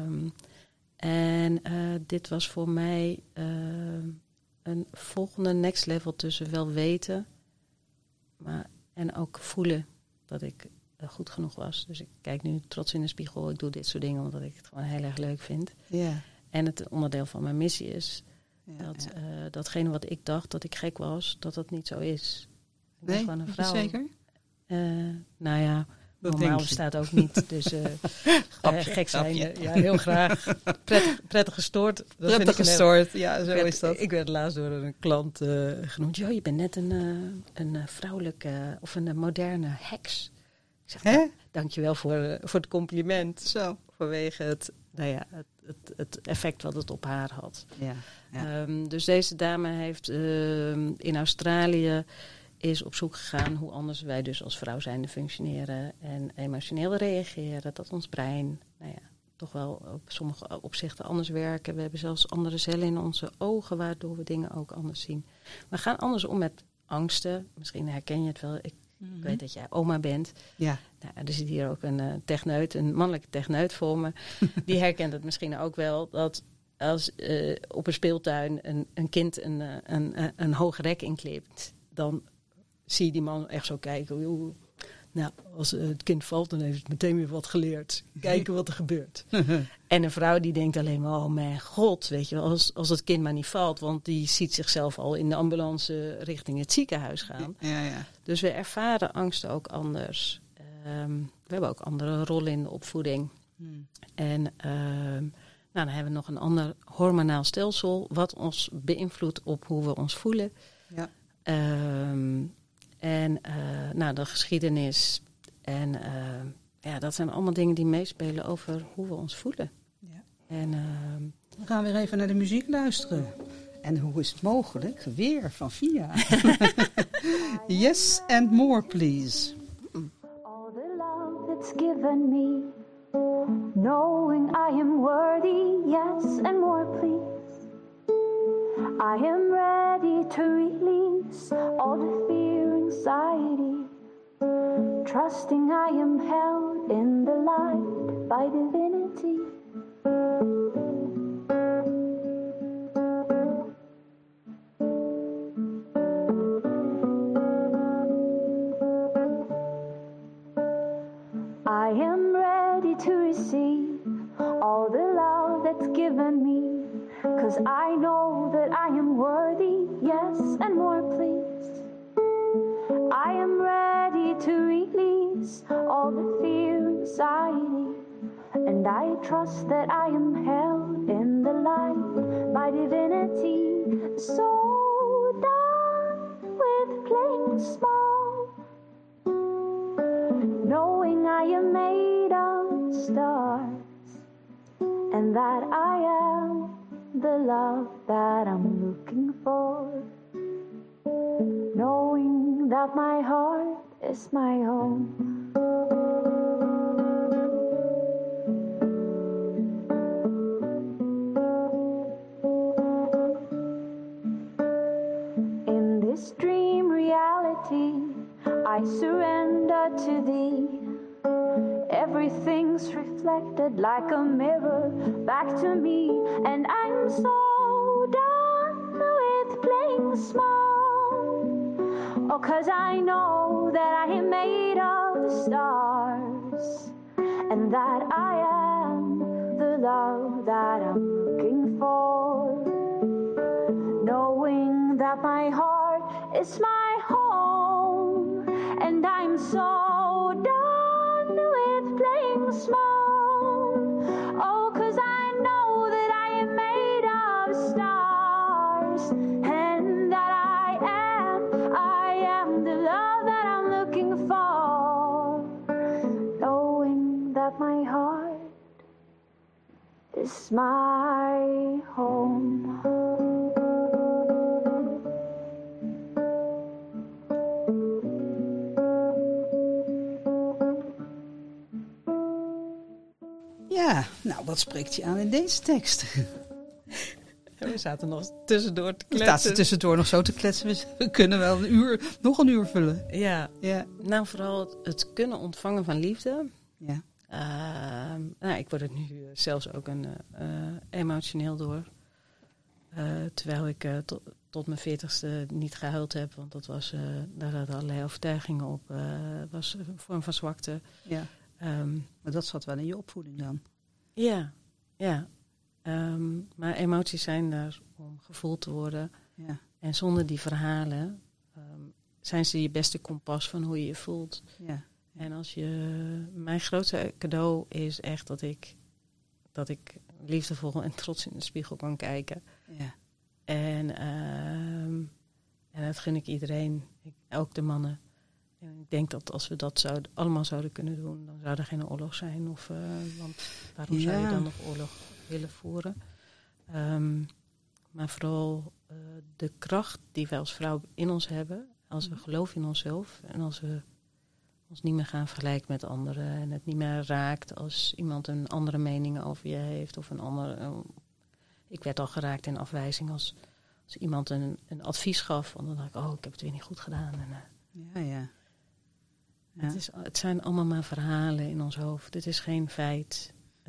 Dit was voor mij een volgende next level tussen wel weten en ook voelen dat ik goed genoeg was. Dus ik kijk nu trots in de spiegel. Ik doe dit soort dingen omdat ik het gewoon heel erg leuk vind. Ja. En het onderdeel van mijn missie is datgene wat ik dacht dat ik gek was, dat niet zo is. Ik ben gewoon een vrouw. Zeker? Nou ja, normaal bestaat ook niet. Dus gek zijn. Ja, heel graag. Prettig gestoord. Prettig gestoord, ja, zo is dat. Ik werd laatst door een klant genoemd. Jo, je bent net een vrouwelijke of een moderne heks. Ik zeg, dankjewel voor het compliment. Zo. Vanwege het effect wat het op haar had. Ja. Dus deze dame heeft in Australië is op zoek gegaan hoe anders wij dus als vrouw zijnde functioneren en emotioneel reageren. Dat ons brein toch wel op sommige opzichten anders werken. We hebben zelfs andere cellen in onze ogen waardoor we dingen ook anders zien. We gaan anders om met angsten. Misschien herken je het wel. Ik weet dat jij oma bent. Ja. Nou, er zit hier ook een techneut, een mannelijke techneut voor me. Die herkent het misschien ook wel. Dat als op een speeltuin een kind een hoog rek inklipt, dan zie je die man echt zo kijken. Nou, als het kind valt, dan heeft het meteen weer wat geleerd. Kijken wat er gebeurt. En een vrouw die denkt alleen maar, oh mijn god, weet je wel, als het kind maar niet valt. Want die ziet zichzelf al in de ambulance richting het ziekenhuis gaan. Ja. Dus we ervaren angst ook anders. We hebben ook andere rollen in de opvoeding. En dan hebben we nog een ander hormonaal stelsel, wat ons beïnvloedt op hoe we ons voelen. Ja. De geschiedenis. En dat zijn allemaal dingen die meespelen over hoe we ons voelen. Ja. En we gaan weer even naar de muziek luisteren. En hoe is het mogelijk? Weer van Via. Yes and more, please. All the love that's given me, knowing I am worthy, yes and more, please. I am ready to release all the fear, anxiety, trusting I am held in the light by divinity. I am ready to receive all the love that's given me, 'cause I know that I am worthy, yes and more, please. I am ready to release all the fear, anxiety, and I trust that I am held in the light by divinity. So done with playing small, knowing I am made of stars, and that I am the love that I'm looking for, knowing that my heart is my home. In this dream reality, I surrender to thee. Everything's reflected like a mirror back to me, and I'm so done with playing small. Oh, 'cause I know that I am made of stars, and that I am the love that I'm looking for, knowing that my heart is my home, and I'm so done with playing small. Oh, 'cause I know that I am made of stars, and that I am the love that I'm looking for, knowing that my heart is my home. Ja, nou, wat spreekt je aan in deze tekst? We zaten nog tussendoor te kletsen. We zaten tussendoor nog zo te kletsen. We kunnen wel nog een uur vullen. Ja. Nou, vooral het kunnen ontvangen van liefde. Ja. Ik word het nu zelfs ook emotioneel door. Terwijl ik tot mijn 40ste niet gehuild heb. Want dat was, daar hadden allerlei overtuigingen op. Was een vorm van zwakte. Ja. Maar dat zat wel in je opvoeding dan? Ja. Maar emoties zijn er om gevoeld te worden. Ja. En zonder die verhalen zijn ze je beste kompas van hoe je je voelt. Ja. En mijn grootste cadeau is echt dat ik liefdevol en trots in de spiegel kan kijken. Ja. En dat gun ik iedereen, ook de mannen. En ik denk dat als we dat allemaal zouden kunnen doen, dan zou er geen oorlog zijn. Want waarom zou je dan nog oorlog willen voeren? Maar vooral de kracht die wij als vrouw in ons hebben, als we geloven in onszelf en als we ons niet meer gaan vergelijken met anderen en het niet meer raakt als iemand een andere mening over je heeft of een andere. Ik werd al geraakt in afwijzing als iemand een advies gaf, want dan dacht ik, ik heb het weer niet goed gedaan. Ja. Het zijn allemaal maar verhalen in ons hoofd. Het is geen feit.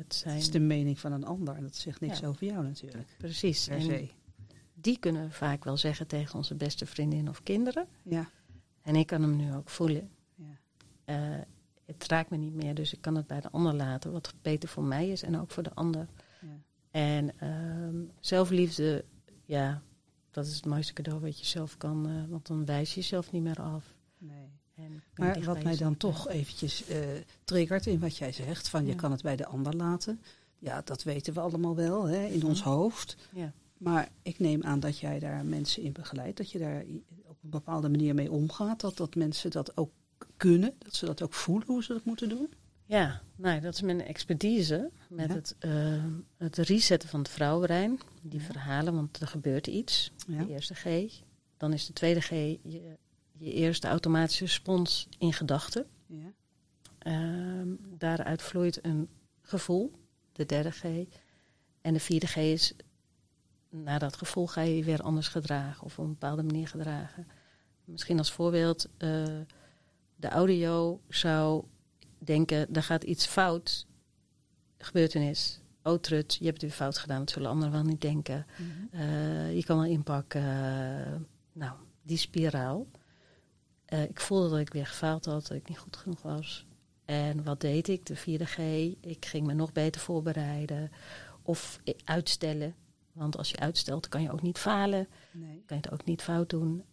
Het is de mening van een ander. En dat zegt niks over jou natuurlijk. Precies. Per se. Die kunnen we vaak wel zeggen tegen onze beste vriendin of kinderen. Ja. En ik kan hem nu ook voelen. Ja. Het raakt me niet meer, dus ik kan het bij de ander laten. Wat beter voor mij is en ook voor de ander. Ja. En zelfliefde, ja, dat is het mooiste cadeau wat je zelf kan. Want dan wijs je jezelf niet meer af. Nee. En Maar wat mij dan toch eventjes triggert in wat jij zegt, van je Ja. kan het bij de ander laten. Ja, dat weten we allemaal wel, hè, in ons hoofd. Ja. Maar ik neem aan dat jij daar mensen in begeleidt, dat je daar op een bepaalde manier mee omgaat. Dat mensen dat ook kunnen, dat ze dat ook voelen hoe ze dat moeten doen. Ja, nou, dat is mijn expertise met het resetten van het vrouwenbrein. Die verhalen, want er gebeurt iets. Ja. De eerste G. Dan is de tweede G je eerste automatische respons in gedachten. Ja. Daaruit vloeit een gevoel, de derde G. En de vierde G is, na dat gevoel ga je je weer anders gedragen of op een bepaalde manier gedragen. Misschien als voorbeeld, de audio zou denken, er gaat iets fout, gebeurtenis. Oh trut, je hebt het weer fout gedaan, dat zullen anderen wel niet denken. Je kan wel inpakken. Nou, die spiraal. Ik voelde dat ik weer gefaald had, dat ik niet goed genoeg was. En wat deed ik? De vierde G. Ik ging me nog beter voorbereiden. Of uitstellen. Want als je uitstelt, kan je ook niet falen. Nee. Kan je het ook niet fout doen.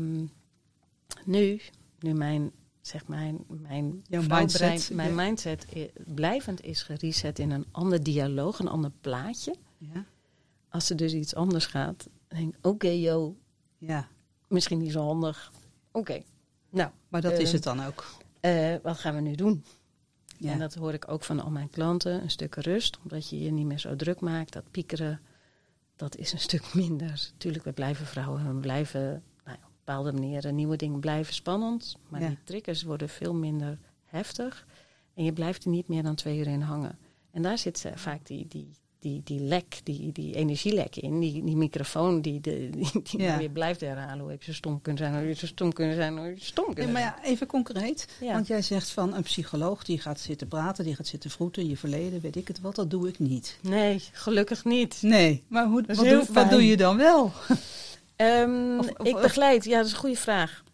Nu mijn Jouw vrouwbrein, mindset, mijn ja. mindset blijvend is gereset in een ander dialoog, een ander plaatje. Ja. Als er dus iets anders gaat, dan denk ik, oké, joh, Ja. misschien niet zo handig. Oké, nou. Maar dat is het dan ook. Wat gaan we nu doen? Ja. En dat hoor ik ook van al mijn klanten. Een stuk rust, omdat je je niet meer zo druk maakt. Dat piekeren, dat is een stuk minder. Tuurlijk, we blijven vrouwen en we blijven op bepaalde manieren. Nieuwe dingen blijven spannend. Maar Ja. die triggers worden veel minder heftig. En je blijft er niet meer dan 2 uur in hangen. En daar zit vaak die lek, die energielek in. Die microfoon die Ja. weer blijft herhalen. Hoe ik zo stom kunnen zijn, hoe je zo stom kunnen zijn, hoe je stom Ja, kunnen maar zijn. ja, even concreet. Ja. Want jij zegt van een psycholoog die gaat zitten praten, die gaat zitten vroeten, je verleden, weet ik het wat, dat doe ik niet. Nee, gelukkig niet. Nee, maar Dat is heel wat fijn. doe je dan wel? Ik begeleid, ja, dat is een goede vraag.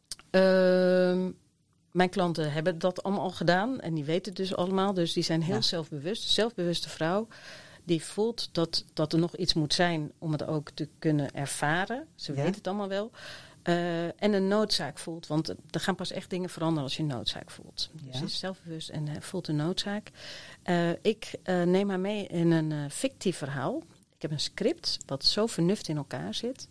Mijn klanten hebben dat allemaal al gedaan en die weten het dus allemaal. Dus die zijn heel Ja. zelfbewust. Zelfbewuste vrouw die voelt dat er nog iets moet zijn om het ook te kunnen ervaren. Ze Ja. weten het allemaal wel. En een noodzaak voelt. Want er gaan pas echt dingen veranderen als je een noodzaak voelt. Ja. Dus ze is zelfbewust en voelt een noodzaak. Ik neem haar mee in een fictief verhaal. Ik heb een script wat zo vernuft in elkaar zit.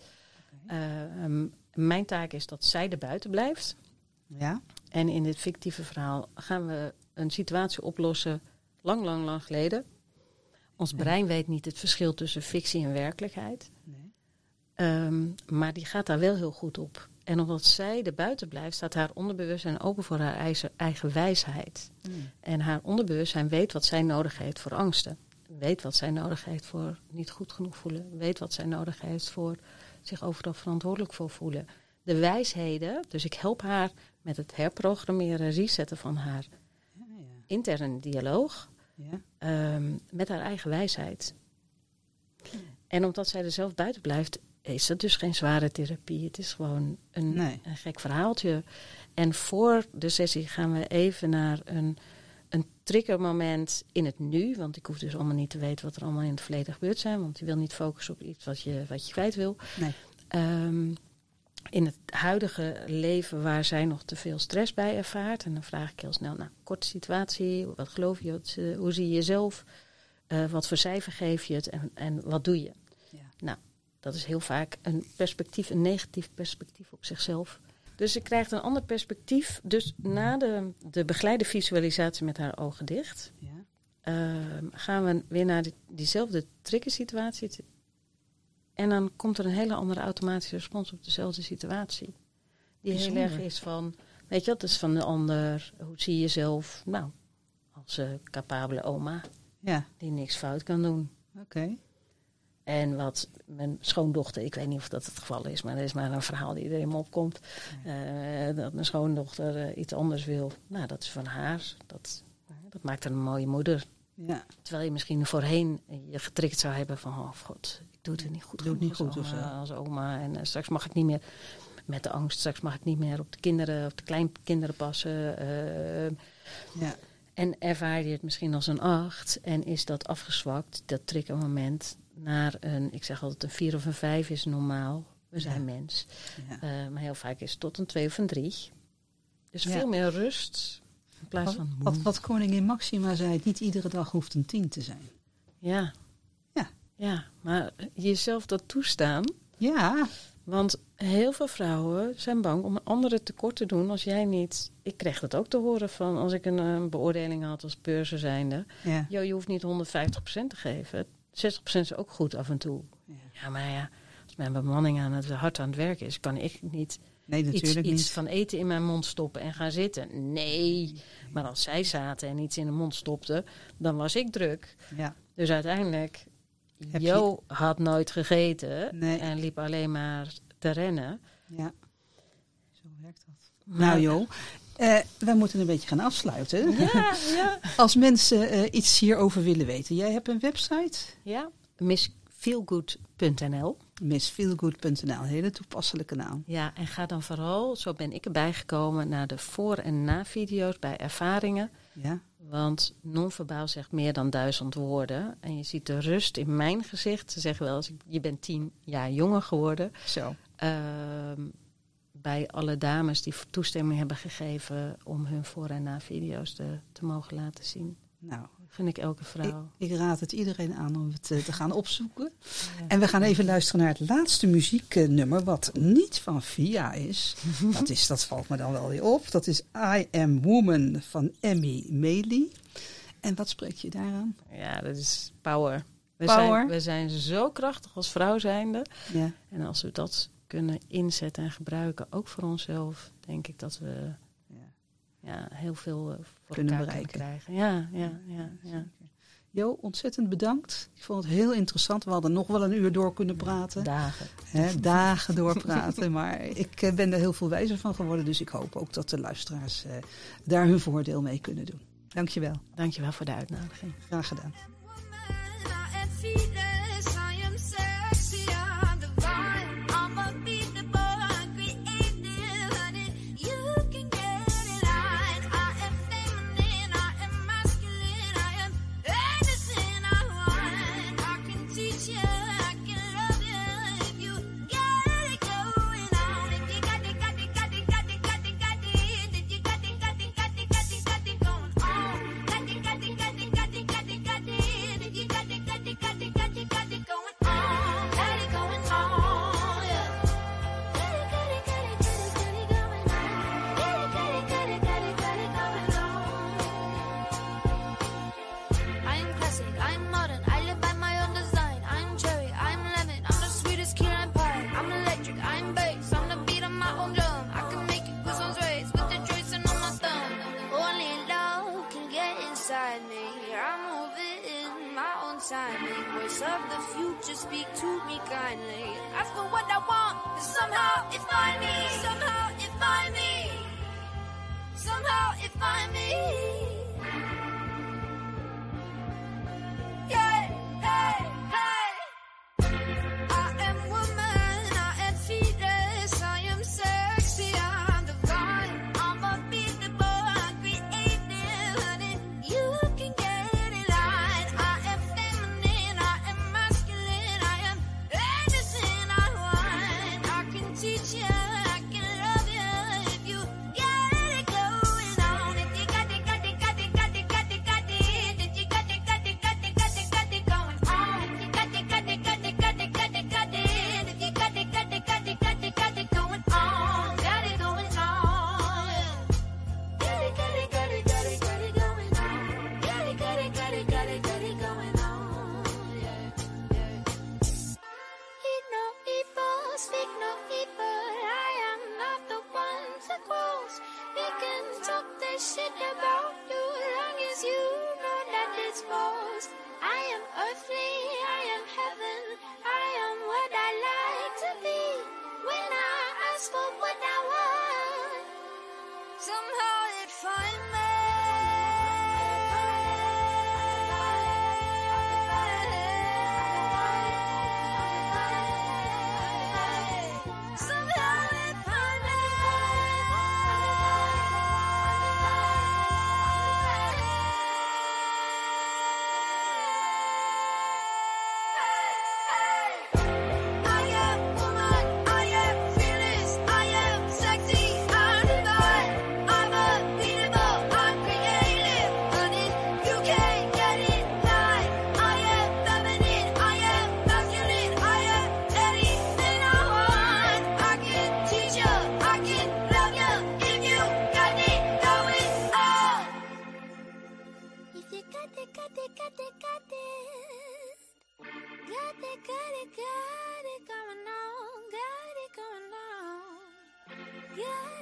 Mijn taak is dat zij er buiten blijft. Ja? En in dit fictieve verhaal gaan we een situatie oplossen lang geleden. Ons brein weet niet het verschil tussen fictie en werkelijkheid. Nee. Maar die gaat daar wel heel goed op. En omdat zij er buiten blijft, staat haar onderbewustzijn open voor haar eigen wijsheid. En haar onderbewustzijn weet wat zij nodig heeft voor angsten. Weet wat zij nodig heeft voor niet goed genoeg voelen. Weet wat zij nodig heeft voor zich overal verantwoordelijk voor voelen. De wijsheden, dus ik help haar met het herprogrammeren, resetten van haar interne dialoog. Ja. Met haar eigen wijsheid. En omdat zij er zelf buiten blijft, is dat dus geen zware therapie. Het is gewoon een gek verhaaltje. En voor de sessie gaan we even naar een triggermoment in het nu. Want ik hoef dus allemaal niet te weten wat er allemaal in het verleden gebeurd zijn. Want je wil niet focussen op iets wat je kwijt wil. Nee. In het huidige leven waar zij nog te veel stress bij ervaart. En dan vraag ik heel snel, korte situatie. Wat geloof je? Hoe zie je jezelf? Wat voor cijfer geef je het? En wat doe je? Ja. Nou, dat is heel vaak een negatief perspectief op zichzelf. Dus ze krijgt een ander perspectief. Dus na de begeleide visualisatie met haar ogen dicht, gaan we weer naar diezelfde triggersituatie. En dan komt er een hele andere automatische respons op dezelfde situatie. Die heel erg is van, weet je, dat is van de ander. Hoe zie je jezelf? Nou, als capabele oma die niks fout kan doen. Oké. En wat mijn schoondochter, ik weet niet of dat het geval is, maar dat is maar een verhaal die er in me opkomt. Dat mijn schoondochter iets anders wil. Nou, dat is van haar. Dat maakt haar een mooie moeder. Ja. Terwijl je misschien voorheen je getrikt zou hebben van... oh god, ik doe het niet goed. Doe het niet goed of zo. Als oma. En straks mag ik niet meer... Met de angst, straks mag ik niet meer op de kinderen... op de kleinkinderen passen. Ja. En ervaar je het misschien als een 8... en is dat afgezwakt, dat triggermoment... naar een, ik zeg altijd een 4 of een 5 is normaal. We zijn mens. Ja. Maar heel vaak is het tot een 2 of een 3. Dus veel meer rust... in plaats van... Wat koningin Maxima zei, niet iedere dag hoeft een 10 te zijn. Ja. Ja, maar jezelf dat toestaan... Ja. Want heel veel vrouwen zijn bang om een andere tekort te doen als jij niet... Ik kreeg dat ook te horen van als ik een beoordeling had als beurzer zijnde. Ja. Yo, je hoeft niet 150% te geven. 60% is ook goed af en toe. Ja, maar ja, als mijn bemanning hard aan het werk is, kan ik niet iets van eten in mijn mond stoppen en gaan zitten. Nee, maar als zij zaten en iets in de mond stopten, dan was ik druk. Ja. Dus uiteindelijk... Jo had nooit gegeten en liep alleen maar te rennen. Ja, zo werkt dat. Nou Jo, wij moeten een beetje gaan afsluiten. Ja. Als mensen iets hierover willen weten. Jij hebt een website? Ja, missfeelgood.nl. Missfeelgood.nl, een hele toepasselijke naam. Ja, en ga dan vooral, zo ben ik erbij gekomen, naar de voor- en na-video's bij ervaringen. Ja. Want non-verbaal zegt meer dan 1000 woorden. En je ziet de rust in mijn gezicht. Ze zeggen wel eens, je bent 10 jaar jonger geworden. Zo. Bij alle dames die toestemming hebben gegeven om hun voor- en na-video's te mogen laten zien. Nou, vind ik elke vrouw. Ik raad het iedereen aan om het te gaan opzoeken. Ja. En we gaan even luisteren naar het laatste muzieknummer, wat niet van Via is. Dat valt me dan wel weer op. Dat is I Am Woman van Emmy Maley. En wat spreek je daaraan? Ja, dat is power. We zijn zo krachtig als vrouw zijnde. Ja. En als we dat kunnen inzetten en gebruiken, ook voor onszelf, denk ik dat we... Ja, heel veel voor kunnen elkaar bereiken. Kunnen krijgen. Ja. Jo, ontzettend bedankt. Ik vond het heel interessant. We hadden nog wel een uur door kunnen praten. Dagen doorpraten. Maar ik ben er heel veel wijzer van geworden. Dus ik hoop ook dat de luisteraars daar hun voordeel mee kunnen doen. Dankjewel. Dankjewel voor de uitnodiging. Graag gedaan. Voice of the future, speak to me kindly. Ask for what I want, and somehow it find me. Somehow it find me. Somehow it find me. Yeah, hey, hey. I am woman, I am fearless, I am sexy, I'm divine. I'm unbeatable, I'm creative, honey. You can get in line. I am feminine, I am masculine, I am anything I want. I can teach you, I can love you if you get it going on. If you got it, got it, got it, got it, got it, got it. If you got it, got it, got it, got it, got it going on. it going on, got it going on. Yeah.